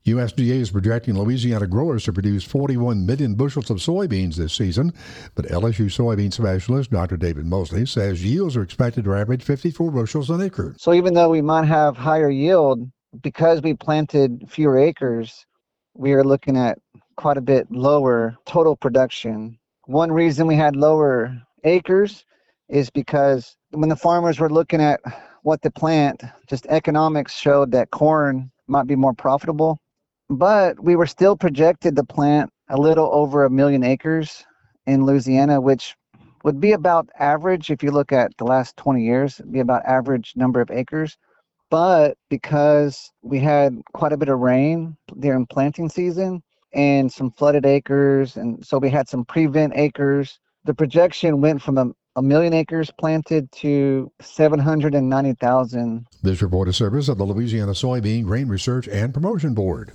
USDA is projecting Louisiana growers to produce 41 million bushels of soybeans this season, but LSU soybean specialist Dr. David Mosley says yields are expected to average 54 bushels an acre. So even though we might have higher yield, because we planted fewer acres, we are looking at quite a bit lower total production. One reason we had lower acres is because when the farmers were looking at what to plant, just economics showed that corn might be more profitable. But we were still projected to plant a little over 1 million acres in Louisiana, which would be about average. If you look at the last 20 years, it'd be about average number of acres. But because we had quite a bit of rain during planting season and some flooded acres, and so we had some prevent acres, the projection went from a million acres planted to 790,000. This report is service of the Louisiana Soybean Grain Research and Promotion Board.